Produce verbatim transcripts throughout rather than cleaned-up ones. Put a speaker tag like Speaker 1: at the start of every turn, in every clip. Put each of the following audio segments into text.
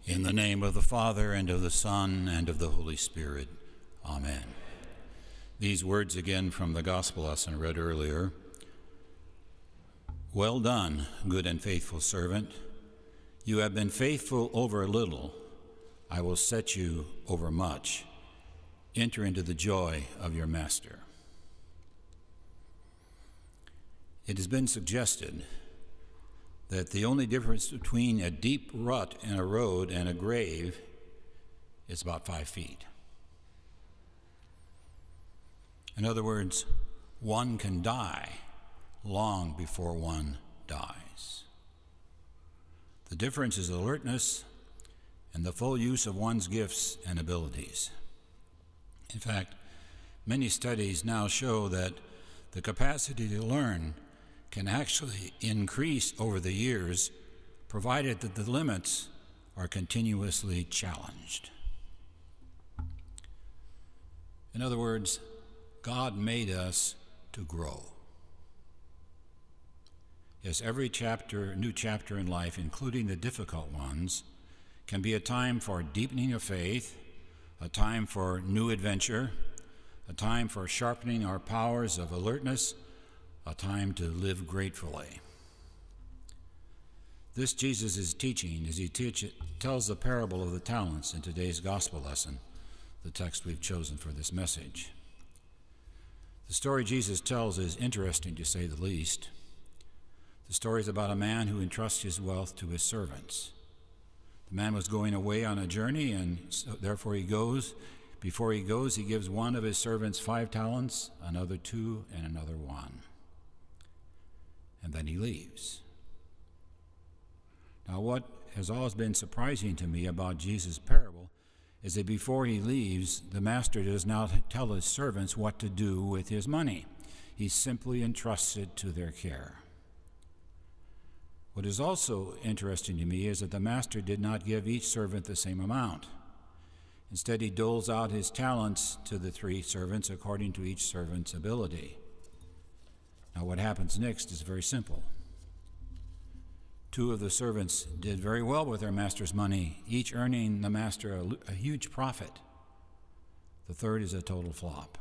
Speaker 1: In the name of the Father, and of the Son, and of the Holy Spirit. Amen. These words again from the gospel lesson read earlier. Well done, good and faithful servant. You have been faithful over a little. I will set you over much. Enter into the joy of your master. It has been suggested that the only difference between a deep rut in a road and a grave is about five feet. In other words, one can die long before one dies. The difference is alertness and the full use of one's gifts and abilities. In fact, many studies now show that the capacity to learn can actually increase over the years, provided that the limits are continuously challenged. In other words, God made us to grow. Yes, every chapter, new chapter in life, including the difficult ones, can be a time for deepening of faith, a time for new adventure, a time for sharpening our powers of alertness, a time to live gratefully. This Jesus is teaching as he teach, tells the parable of the talents in today's gospel lesson, the text we've chosen for this message. The story Jesus tells is interesting, to say the least. The story is about a man who entrusts his wealth to his servants. The man was going away on a journey, and so therefore he goes. Before he goes, he gives one of his servants five talents, another two, and another one. And then he leaves. Now, what has always been surprising to me about Jesus' parable is that before he leaves, the master does not tell his servants what to do with his money. He simply entrusts it to their care. What is also interesting to me is that the master did not give each servant the same amount. Instead, he doles out his talents to the three servants according to each servant's ability. Now, what happens next is very simple. Two of the servants did very well with their master's money, each earning the master a, a huge profit. The third is a total flop.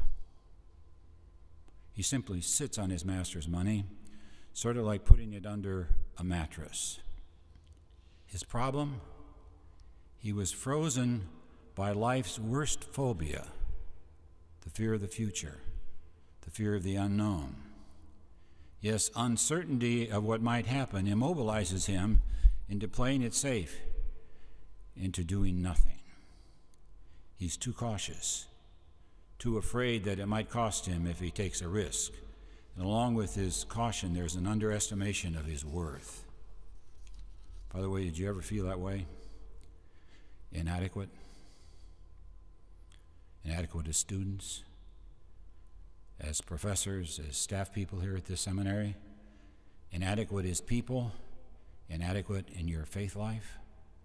Speaker 1: He simply sits on his master's money, sort of like putting it under a mattress. His problem? He was frozen by life's worst phobia, the fear of the future, the fear of the unknown. Yes, uncertainty of what might happen immobilizes him into playing it safe, into doing nothing. He's too cautious, too afraid that it might cost him if he takes a risk. And along with his caution, there's an underestimation of his worth. By the way, did you ever feel that way? Inadequate? Inadequate as students? As professors, as staff people here at this seminary? Inadequate as people? Inadequate in your faith life?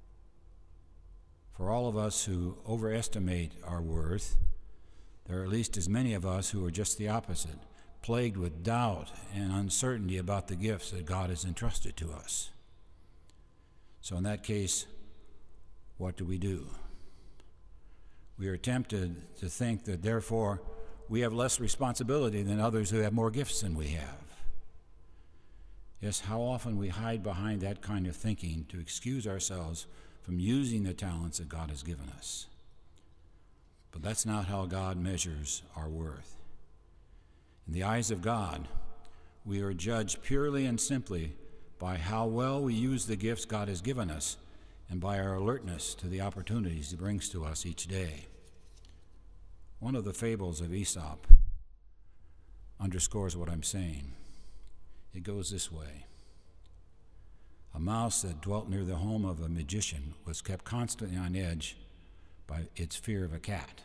Speaker 1: For all of us who overestimate our worth, there are at least as many of us who are just the opposite, plagued with doubt and uncertainty about the gifts that God has entrusted to us. So in that case, what do we do? We are tempted to think that therefore we have less responsibility than others who have more gifts than we have. Yes, how often we hide behind that kind of thinking to excuse ourselves from using the talents that God has given us. But that's not how God measures our worth. In the eyes of God, we are judged purely and simply by how well we use the gifts God has given us and by our alertness to the opportunities he brings to us each day. One of the fables of Aesop underscores what I'm saying. It goes this way. A mouse that dwelt near the home of a magician was kept constantly on edge by its fear of a cat.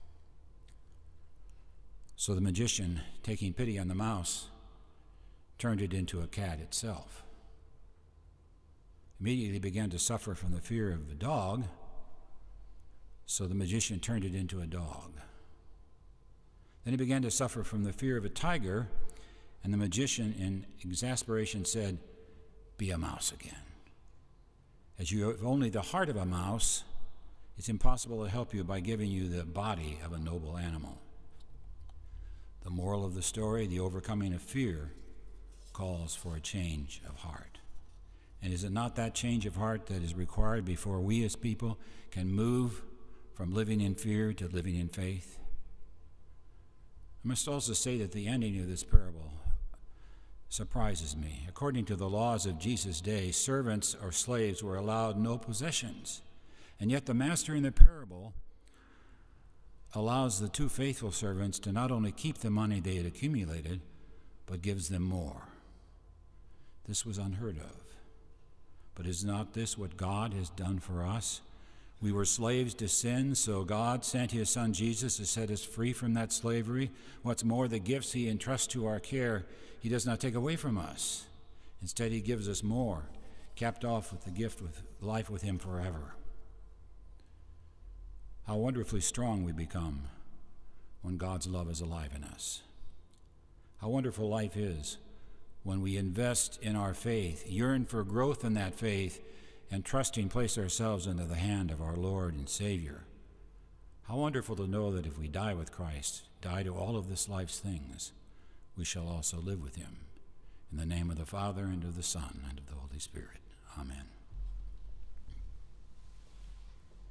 Speaker 1: So the magician, taking pity on the mouse, turned it into a cat itself. Immediately began to suffer from the fear of the dog, so the magician turned it into a dog. Then he began to suffer from the fear of a tiger, and the magician, in exasperation, said, "Be a mouse again." As you have only the heart of a mouse, it's impossible to help you by giving you the body of a noble animal. The moral of the story, the overcoming of fear, calls for a change of heart. And is it not that change of heart that is required before we as people can move from living in fear to living in faith? I must also say that the ending of this parable surprises me. According to the laws of Jesus' day, servants or slaves were allowed no possessions. And yet the master in the parable allows the two faithful servants to not only keep the money they had accumulated, but gives them more. This was unheard of. But is not this what God has done for us? We were slaves to sin, so God sent his Son Jesus to set us free from that slavery. What's more, the gifts he entrusts to our care, he does not take away from us. Instead, he gives us more, capped off with the gift of life with him forever. How wonderfully strong we become when God's love is alive in us. How wonderful life is when we invest in our faith, yearn for growth in that faith, and trusting place ourselves into the hand of our Lord and Savior. How wonderful to know that if we die with Christ, die to all of this life's things, we shall also live with him. In the name of the Father, and of the Son, and of the Holy Spirit. Amen.